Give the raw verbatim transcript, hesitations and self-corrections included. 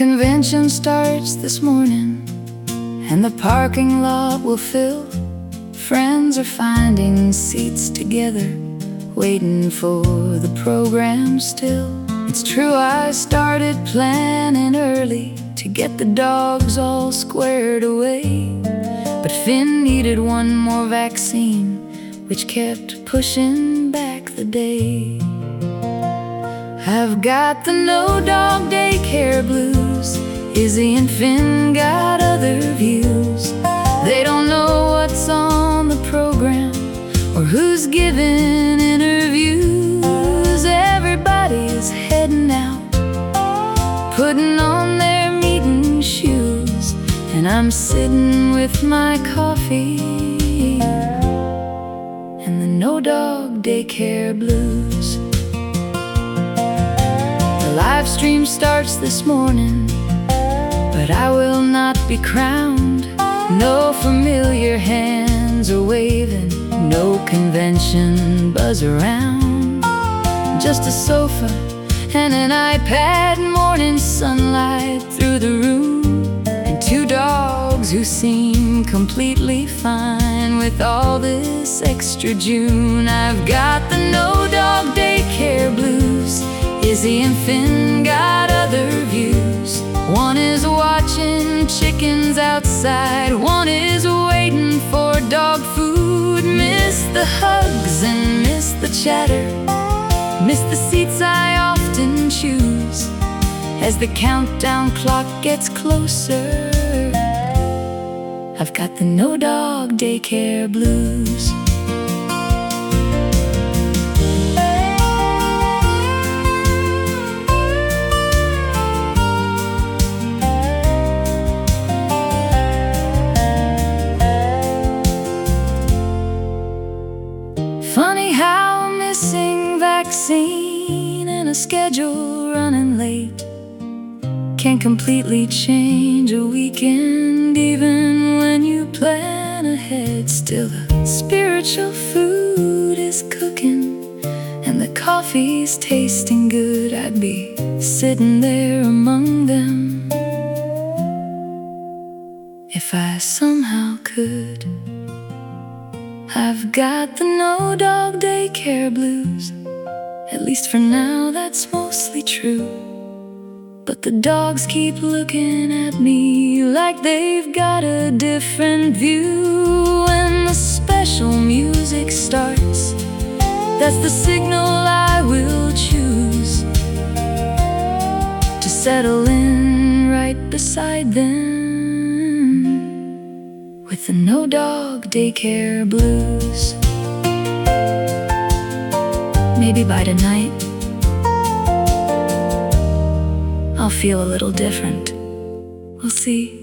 convention starts this morning, and the parking lot will fill. Friends are finding seats together, waiting for the program still. It's true, I started planning early to get the dogs all squared away, but Finn needed one more vaccine, which kept pushing back the day. I've got the no-dog daycare blues. Izzy and Finn got other views. They don't know what's on the program or who's giving interviews. Everybody's heading out, putting on their meeting shoes, and I'm sitting with my coffee and the no-dog daycare blues. The live stream starts this morning, but I will not be crowned. No familiar hands are waving, no convention buzz around. Just a sofa and an iPad, morning sunlight through the room, and two dogs who seem completely fine with all this extra June. I've got the no-dog daycare blues. Izzy and Finn got other views. One is watching chickens outside, one is waiting for dog food. Miss the hugs and miss the chatter, miss the seats I often choose as the countdown clock gets closer. I've got the no-dog daycare blues. Funny how missing vaccine and a schedule running late can completely change a weekend. Even when you plan ahead, still the spiritual food is cooking and the coffee's tasting good. I'd be sitting there among them if I somehow could. I've got the no-dog daycare blues. At least for now, that's mostly true. But the dogs keep looking at me like they've got a different view. When the special music starts, that's the signal I will choose to settle in right beside them with the no-dog daycare blues. Maybe by tonight I'll feel a little different. We'll see.